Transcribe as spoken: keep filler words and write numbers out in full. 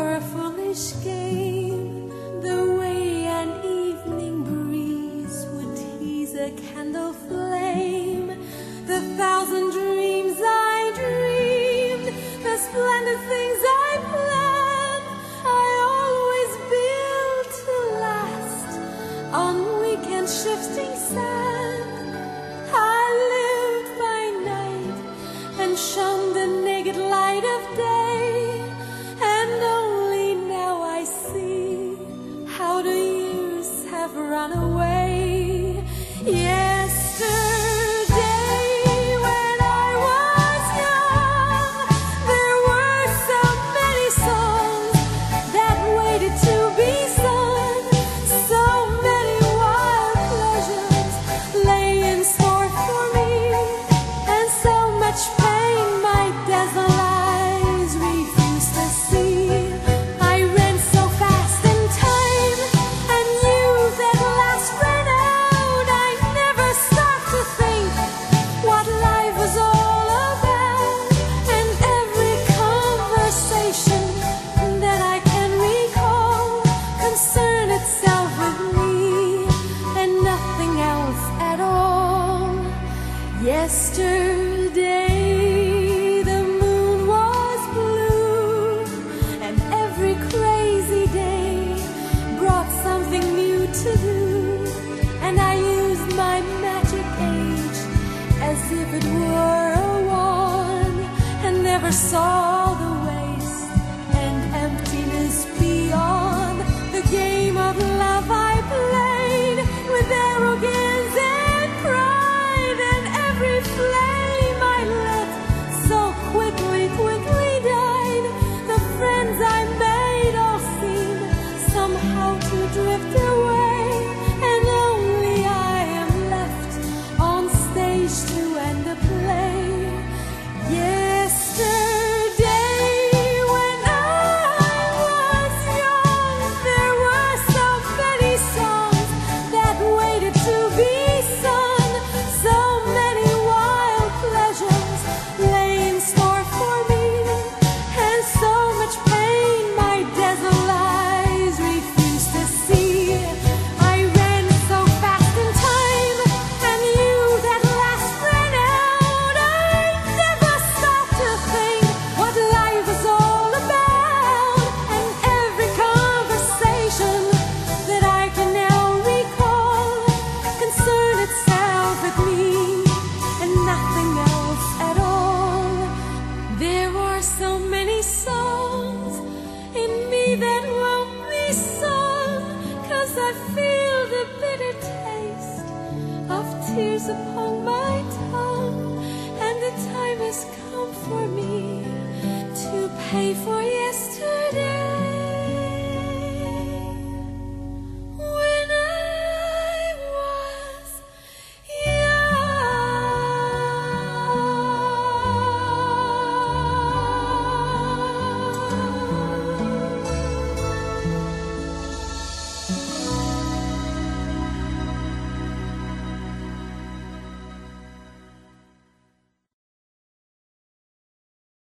for a foolish game, the way an evening breeze would tease a candle flame, the thousand dreams I dreamed, the splendid things I planned, I always built to last on weekend shifting sand. I lived by night and shunned the naked light of day, and only now I see how the years have run away. Yesterday, when I was young, there were so many songs that waited to be sung, so many wild pleasures lay in store for me, and so much pain my dazzled eyes refused to see. I ran so fast in time and knew that last ran out. I never stopped to think what life was all about, and every conversation that I can recall concerned itself with me and nothing else at all. Yesterday the moon was blue, and every crazy day brought something new to do, and I used my magic age as if it were a wand, and never saw the waste and emptiness beyond. The game of love I played with arrogance and pride, and every flame I lit so quickly, quickly died. The friends I made all seemed somehow to drift away, and only I am left on stage to end the play. Yesterday, when I was young, there were so many songs that waited to be sung, so many wild pleasures lay in store for me, and so much pain my dazzled eyes refused to see. I ran so fast in time and knew that last ran out. I never stopped to think what life was all about, and every conversation that I can now recall concerned itself with me and nothing else at all. There are so many songs in me that won't be sung, 'cause I feel the bitter taste of tears upon my tongue, and the time has come for me to pay for yesterday.